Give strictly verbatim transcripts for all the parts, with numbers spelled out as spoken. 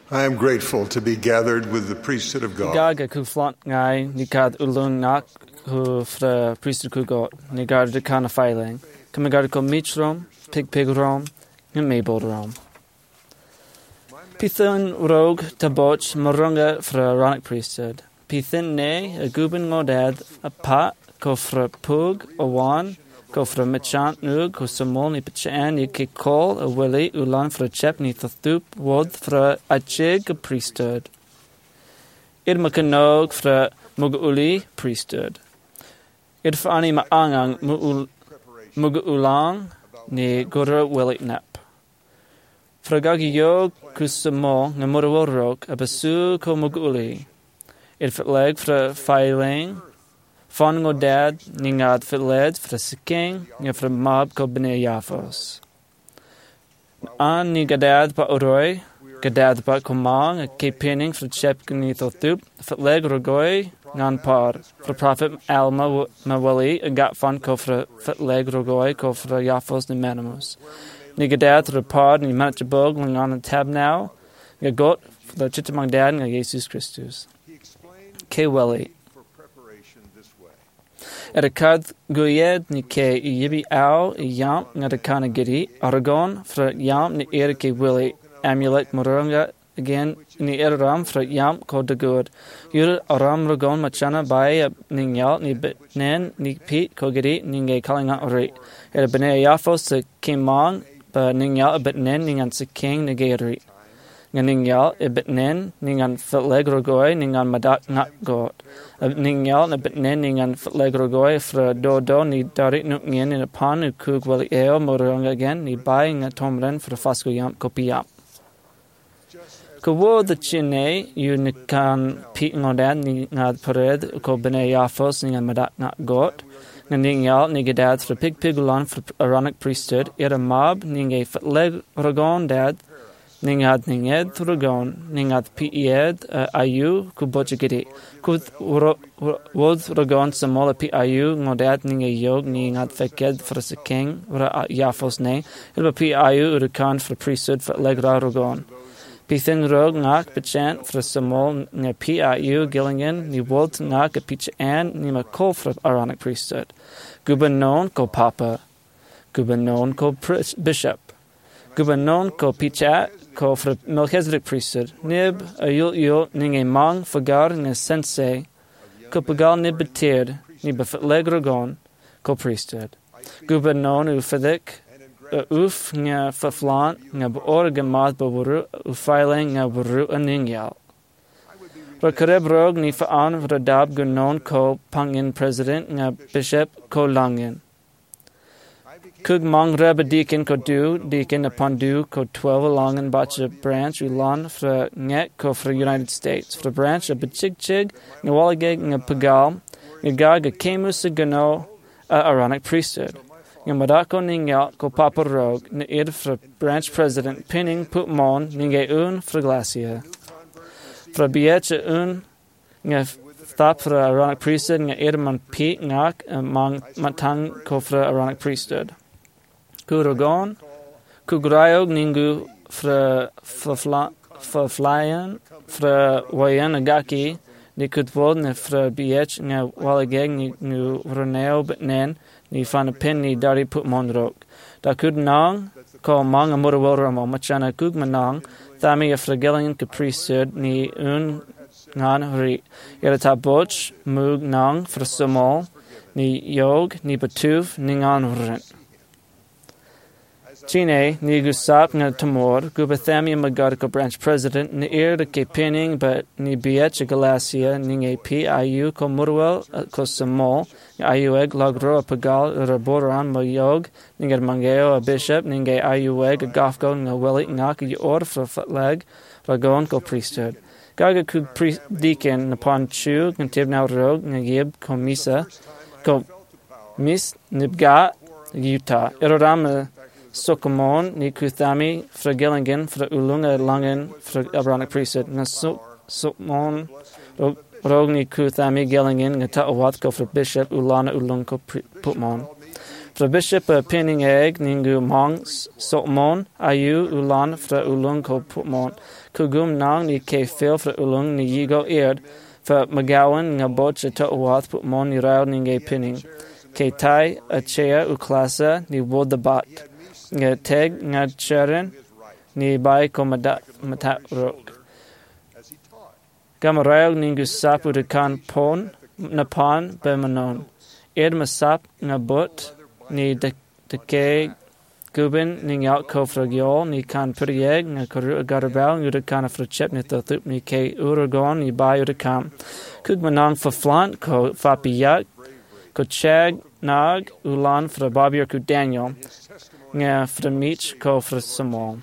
I am grateful to be gathered with the priesthood of God. Gaga ku flant ngai ni kad ulung nak hu fra priesthood ku God ni gar de kana filing. Come gar ko mitrom, pig pig rom, and mabel rom. Pithin rogue taboch morunga fra Aaronic priesthood. Pithin ne a guben ngodad a pat ko fra pug a wan ko fra machant nug ko samol ni pachan ni ki call a willy ulan fra chep ni thathup wod fra a chig a priesthood. Id makanog fra muguli priesthood. Id fani maangang mugulang ni gura willy nap. Fra gagiyog kusamo nga muraworok a basu ko muguli. Id fatleg fra filing Fan ngodad ni ngad fitled fra siking nga fra mab ko bene Yafos. An ni gadad pa oroy, gadad pa kumang a kepening fra chep ni thothup, fitleg rogoy ngan par. Fra prophet Alma mawali a gat fan ko fra fitleg rogoy ko fra Yafos ni menamos. Ni gadad ra par ni manachabog ngan a tab now, nga got fra chitamang dad nga Jesus Christus. Ke wali. At a card guyed ni ke yibi au yam ngatakana giri Aragon fra yam ni erke willy amulet morunga again ni eram fra yam ko de good. Yur aram ragon machana by ningyal ni bitnen ni pete ko giri ninge calling out ori. At a bene yafos se kimang ba ningyal a bitnen ningan se king negeri. Ningyal a bitnen ningan fitleg rogoy ningan madak ngat god. Ningyal na bitnen ningan fitleg rogoy fra do do ni darit nuknien in a pan u kug wali eo morung again ni buying a tomren fra fasco yam kopi yam. Kawo the chine you nikan pit ngodan ni ngad pared ko bene yafos ningan madak ngat god. Ningyal ni gadad fra pig pigulan fra Aaronic priesthood era mob ninge fitleg rogon dad Ningad ninged thrugon, ningad pied ayu kubochigiri. Kud wod rogon samola pi ayu ngodat ninge yog ningad feked for a king, ra yafos ne, ilba pi ayu urikan for priesthood for legra rogon. Pithin rog ngak pachant for samol ne pi ayu gillingen, ni wod ngak a pichan ni makol for Aaronic priesthood. Gubanon ko papa, gubanon ko bishop. Gubanon ko pichat ko fra Melchizedek priesthood. Nib a yul yul ninge mang fagar nge sensei ko pagal nib betir ni befitleg rogon ko priesthood. Gubanon u fadik uf nge faflant nge beor gemad bawuru u filing nge buru aningyal. Ra kareb rog ni faan radab gunon ko pangin president nge bishop ko langin. Kug mang reba deacon ko du, deacon upon du ko twelve along and bacha branch ulan fra nget ko fra United States. Fra branch a bachig chig, nga waligig nga pagal, nga gag a kemus a gano a Aaronic priesthood. Nga madako ningyal ko papa rog, na id fra branch president pinning put mon ninge un fra glacia. Fra biech a un nga thap fra Aaronic priesthood nga id man pi ngak mang matang ko fra Aaronic priesthood. Kurogon, kugrayog ningu fra flyan, fra wayan agaki, ni kutwod ne fra biech nga waligeg ni nu roneo betnen, ni fanapin ni dari put monrok. Da kud nang, ko mang amuraworamo, machana kug manang, thami a fragillian capriceud ni un ngan hri. Irata boch, mug nang, fra samol, ni yog, ni batuv, ni ngan vrent. Chine ni gusap nga tamor gubathami magarko branch president ni ir ke pinning but ni biech galacia ning a p iu ko murwel ko samol iu eg lagro pagal raboran moyog ning er mangeo a bishop ning a iu eg gafgo nga weli ngak y or for flag ragon ko priesthood gaga ku priest deacon upon chu contib now rog nga yib ko misa ko mis nibga Utah eroram Sokomon ni kuthami fra Gillingen fra Ulunga Langen fra Aaronic priesthood na Sokmon rog ni kuthami Gillingen nga taawat ko fra Bishop Ulana Ulunko putmon Fra bishop a pinning egg ningu mong sotmon ayu ulan fra ulung ko putmon. Kugum nang ni ke fil fra ulung ni yigo eard. Fra magawan nga boch a to'wath putmon ni rao ninge pinning. Ke tai a chea uklasa ni wod the bat. Nga teg nga cheren ni bai ko matat rok. Gamarayog ningu sapu de kan pon napan bemanon. Ed masap nga bot ni de ke guben ning out ko fragiol ni kan prieg nga koru garabal ngu de kan frachep ni thotup ni ke uragon ni bai de kam. Kugmanang for flant ko fapiyak ko chag nag ulan fra babir ku Daniel nga fra mich ko fra samol.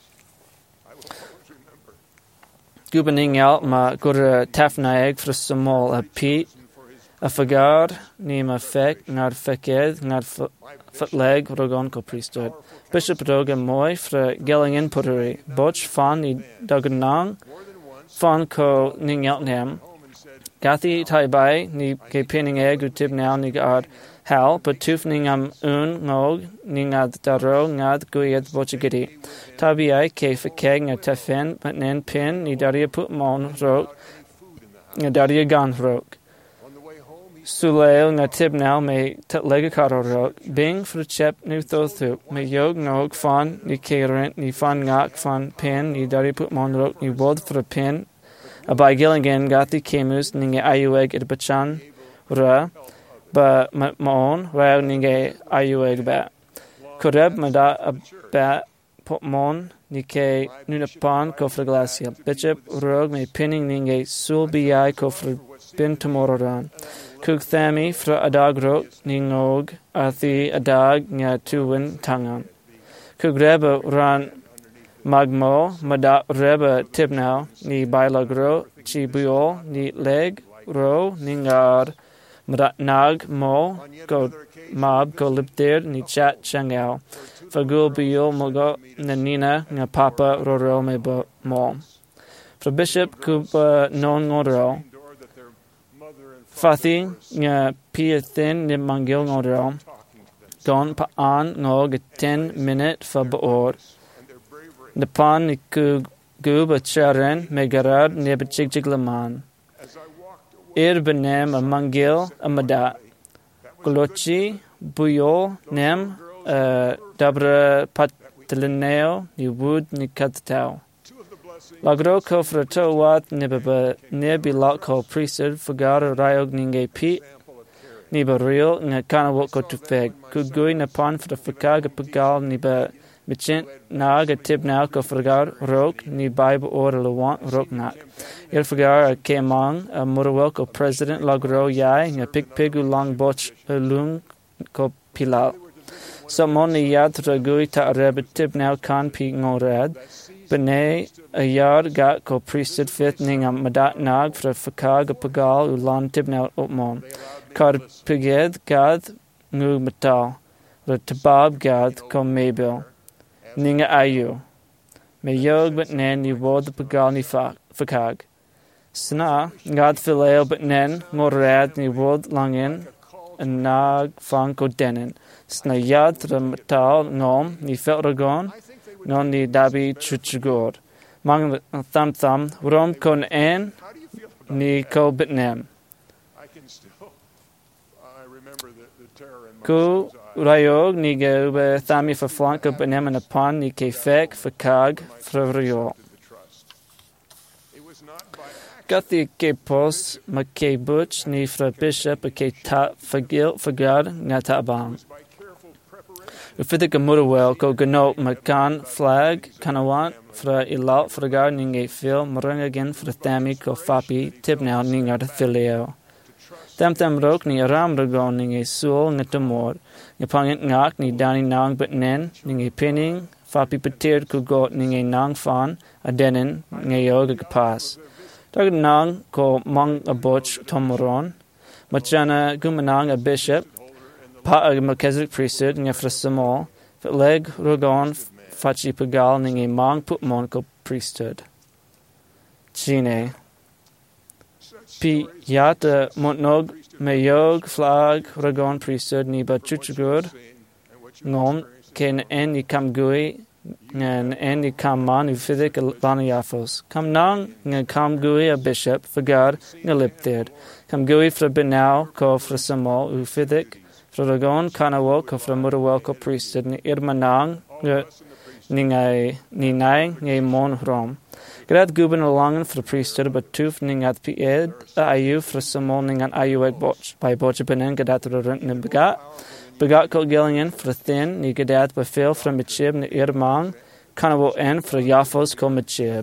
Gubening out ma gur tafnaeg fra samol a pete a fagar ni ma fek ngad feked ngad fatleg rogon ko priesthood. Bishop rogan moy fra Gellingen pottery. Boch fan ni doganang fan ko ning out nem. Gathi tai bai ni ke pinning egg utib now ni gad hal but tufning am un ngog ni ngad daro ngad guyed bochigiti. Tabi ai ke fekeg nga tefen but nen pin ni daria put mon rok nga daria gan rok. Suleo nga tib now me tetlega karo rok. Bing for chep nu thothup. Me yog nog fan ni kerent ni fan ngak fan pin ni daria put mon rok ni wod for a pin. Abai Gillingen gati kemus ninge ayueg it bachan ra ba maon rao ninge ayueg ba. Koreb mada a ba potmon ni ke nunapan ko fra glacia. Bishop rog me pinning ninge sul bi ko fra bin tomororan. Kug thami fra adag rok ningog athi adag nga tuwin tangan. Kug reba ran magmo mada reba tibnao ni bailagro chi buol ni leg ro ningar mada nag mo go mab go liptir ni chat changao fagul buol mogo nanina nga papa roro me bo mo. For bishop kupa non ngodro fathi nga piathin ni mangil ngodro gon pa an ngog ten minute fa boor. Napan ni kug gub a charen megarad neb chigjiglaman. Ir benem a mangil a mada. Golochi buyo nem a dabra patlineo ni wood ni katatao. Lagro ko frato wat nebaba nebi ko priesthood fagar rayog ninge pi niba real nga kanawok ko tufeg. Kugui napan fra fakaga pagal niba Michin nag a tib now ko fragar rok ni bible or lewant rok nak. Il fragar a kemang a murwel ko president lagro yai nga pig pig ulang boch lung ko pilal. So moni yad ragui ta reb tib now kan pi ngorad. Bene a yard gat ko priesthood fifth ning a madat nag fra fakag a pagal ulan tib now opmon. Kar piged gad ngu metal. Ra tabab gad ko mabil. Ninga ayu. Me yog but nen ni wod the pagal ni fakag. Sna, gad fileo but nen, morad ni wod langin, and nag fanko denen. Sna yad the metal nom, ni fel ragon, non ni dabi chuchugor. Mang thumb thumb, rom kon en, ni ko but nem. Ku rayog ni ge be thami for flanka benem and upon ni ke fek for kag for rio. Gati ke pos ma ke butch ni for bishop ke ta fagil for god nga tabang. Ufithic a murwell ko ganot makan flag kanawant for ilau for god ning a fil marang again for thami ko fapi tip now ning at filio. Tam tam rok ni aram ragon ning a sul ngatamor. Ngapangit ngak ni dani nang but nen ning a pinning fapi petir ku got ning a nang fan adenin ngayoga kapas. Tag nang ko mang a butch tomoron. Machana gumanang a bishop. Pa a Melchizedek priesthood nga frasamol. Fit leg ragon fachi pagal ning a mang putmon ko priesthood. Chine. Pi yata montnog me yog flag ragon priesthood ni ba chuchugur ngom ken en ni kam gui ngan en ni kam man u fidik laniafos. Kam nang ngan kam gui a bishop fagar ngalipted. Kam gui fra benau ko fra samo u fidik fra ragon kanawo ko fra mudawel ko priesthood ni irmanang ni ngay ni nay ngay mon hrom. Grad guben alangen fra priesthood but tuf ning at pied ayu fra samo ning an ayu ek boch by boch benen gadat rent ni begat. Begat ko gillingen fra thin ni gadat befil fra michib ni irmang kanawo en fra yafos ko michib.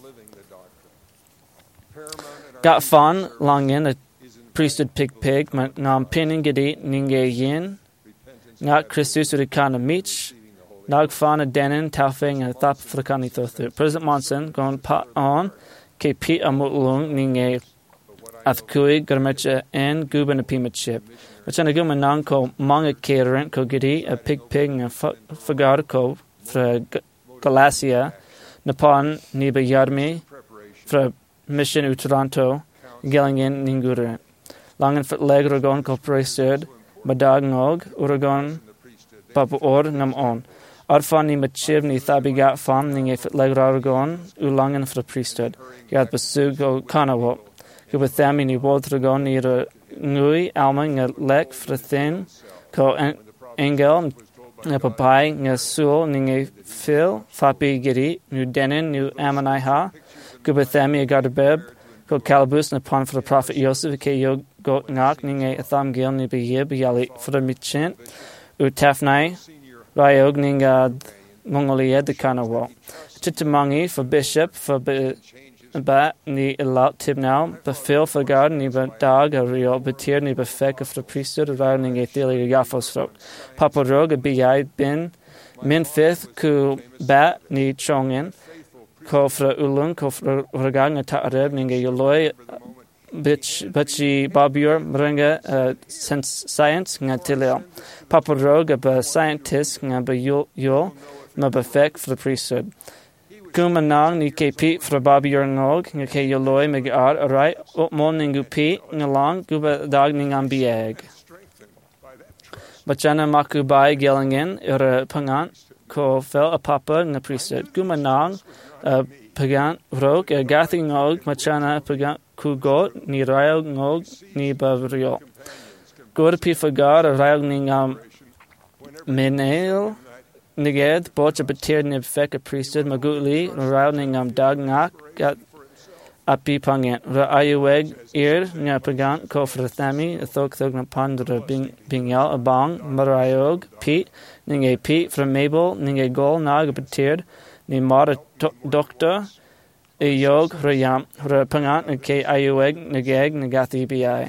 Gat fan langen a priesthood pig pig ngam pinning gadi ninge yin ngat Christus urikana mich nag fan a denin taufing a thap frikani thothu. President Monson gon pat on ke pi amutlung ninge athkui garmecha en guben a pimachip. Wachana guman nang ko manga kerent ko gadi a pig pig a fagar ko fra Galacia Napon niba yarmi fra mission u Toronto gellingen ningurent. Langen fit leg Uragon ko priesthood, badag ngog, Uragon papu or nam on. Arfan ni machib ni thabigat fan ning fit leg Uragon, ulangen for priesthood. Yad besug o kanawo. Gubathami ni wod Uragon ni ngui alma nga lek for thin, ko engel, nga papai, nga sul ning fil, fapi giri, nu denin, nu amanai ha. Gubathami agardabeb, ko calabus na pon for the prophet Joseph ke yo go ngak ninge atham gil ni be yeb yali for the mitchen u tafnai rayog ninga mongolia de kanawo chitamangi for bishop for be ba ni elot tibnau befil for god ni ba dag a real betir ni be fek of the priesthood around ninge thili yafos fro papa rog a bi bin min fifth ku ba ni chongen ko fra ulung ko fra ragang ta arab ninge yoloy bich bachi babior mrenga uh, sense science nga tilio papa roga ba scientist nga ba yo yo ma ba fek for the priesthood kumanang ni ke pi fra babior ngog nga ke yoloy meg ar arai op mon ningu pi nga lang guba dag ning am bieg bachana makubai gelingen ira pangan ko fel a papa nga priesthood kumanang Uh, pagan rog a gathi ngog machana pagan ku god ni rayog ngog ni bavrio god pi fagar a rayog ni ngam menel niged boch a betir ni fek a priesthood maguli rayog ni ngam dag ngak gat api pangen ra ayueg ir nya pagan ko frathami thok thok na pandra bing bingyal abang marayog pi ninge pi from mabel ninge gol nag betir ni mara doctor e yog rayam rapangat ke ayueg nageg nagathi bi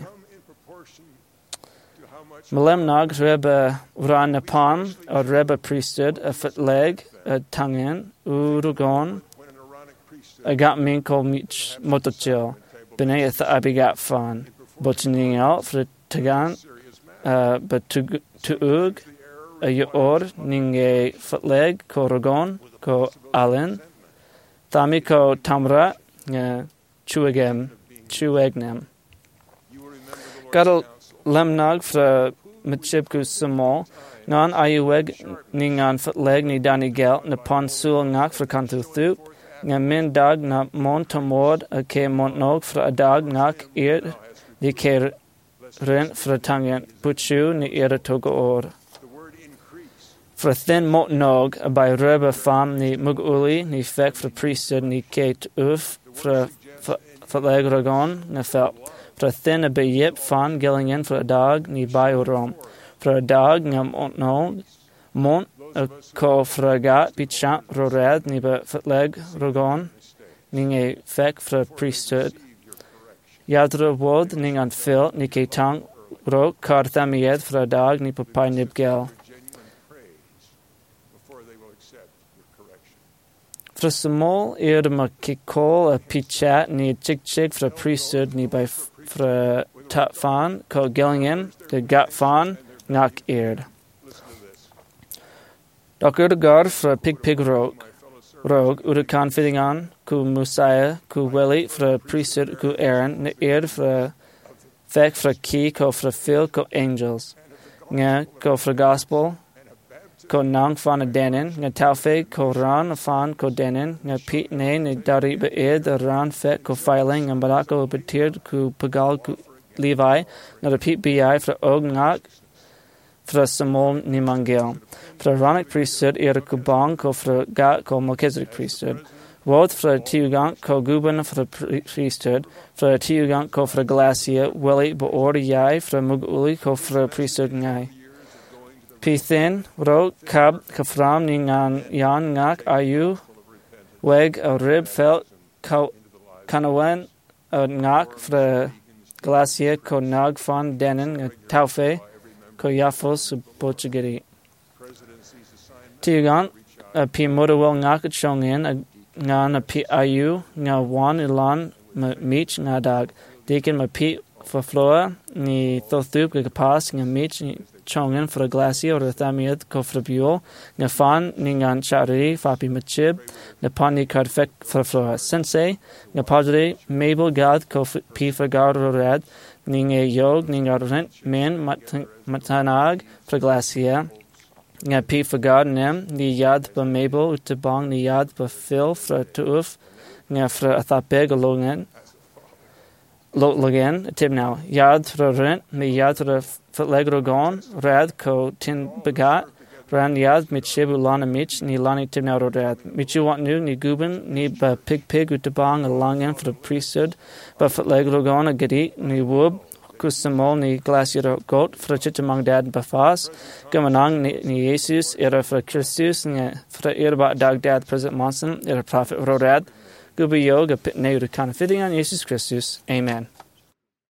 malem nag reba ran napan or reba priesthood a foot leg a tangen urugon a got min ko mich motochil beneath abigat fan botching out for tagan uh but to to ug a yor ninge foot leg ko rogon ko Allen, Thami ko Tamra, Chuegem, Chuegnem. Gadal Lemnag fra Machibku Samo, non Ayueg, Ningan Futleg, ni Dani Gel, Napon Sul Ngak fra Kantu Thup, nga min dag na Montamord, a ke Montnog fra a dag ngak ir, ni ke rent fra Tangen, Puchu, ni ira togo or. For thin mot nog by reba fam ni muguli ni fek for priesthood ni kate uf for for legragon na fel for thin a be yip fan gillingen for a dog ni by rom for a dog ngam mot nog mont a ko for a gat bit chat rorad ni be for leg rogon ning a fek for priesthood yadra wod ning an fil ni ke tang ro karthamied for a dog ni papai nibgel. Fra small ear ma kikol a pichat ni chick chick fra priesthood ni by fra tat fan ko gillingen the gat fan nak eared. Doctor gar fra pig pig rogue rogue urakan fitting on ku musaya ku welly fra priesthood ku Aaron ni eared fra fek fra key ko fra phil ko angels nga ko fra gospel ko nang fan denen nga taufe ko ran fan ko denen nga pit ne ni dari be ed ran fet ko filing nga barako betir ku pagal ku Levi nga the pit bi fra og ngak fra samol ni mangel fra Aaronic priesthood era ku bang ko fra ga ko Melchizedek priesthood Wod fra tiugan ko guben fra priesthood fra tiugan ko fra glacia weli beorde jai fra muguli ko fra priesthood ngai Pithin ro kab kafram ni ngan yan ngak ayu weg a rib felt ko kanawen a ngak fra glacia ko nag fan denen taufe ko yafos bochigiri tiugan a pi modawel ngak chongin a ngan a pi ayu nga wan ilan ma mich nga dag dekin ma pi for floor ni thothup ke pas nga mich chongen for glacia or thamiet ko for bio nga fan ni ngan chari fapi machib na pani card fek for floor sensei nga padre mabel god ko pi for god red ni nga yog ni nga rent men matanag for glacia nga pi for god nem ni yad ba mabel utabang ni yad ba fil for tuuf nga for athapeg longen logen tib now yad for rent mi yad for legrogon rad ko tin begat ran yad mit shibu lana mich ni lani tib now rad michu want new ni guben ni ba pig pig utabang alongen for the priesthood ba for legrogon a gadi ni wub kusamol ni glacier got fra chitamang dad bafas gamanang ni, ni Jesus era fra Christus ni fra erba dag dad present monson era prophet rodad gubi yoga pit ne kan fitting on Jesus Christus amen